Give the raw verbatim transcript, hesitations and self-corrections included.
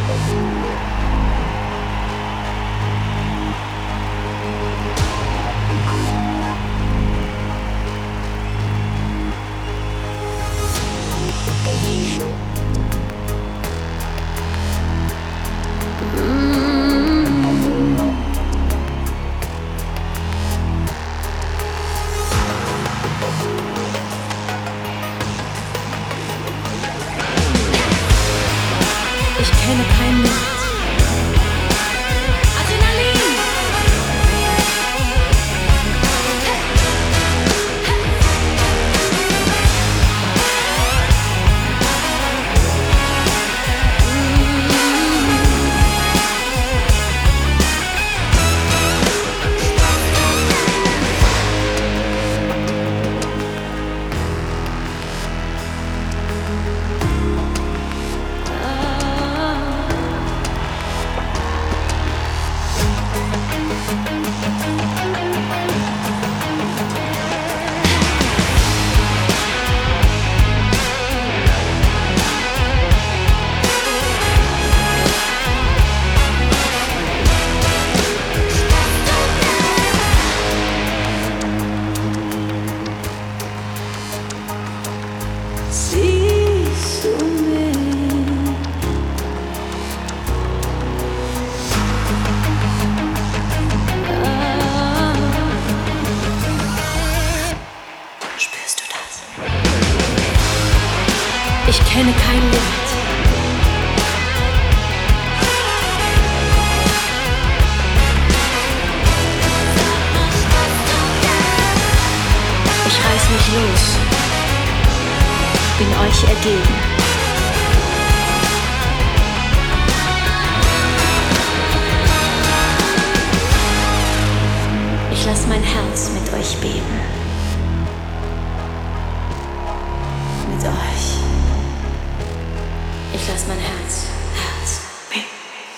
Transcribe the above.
Ich kenne kein Limit. Adrenalin! Siehst du mich? Ah. Spürst du das? Ich kenne kein Limit. Ich reiß mich los, bin euch ergeben. Ich lass mein Herz mit euch beben. Mit euch. Ich lass mein Herz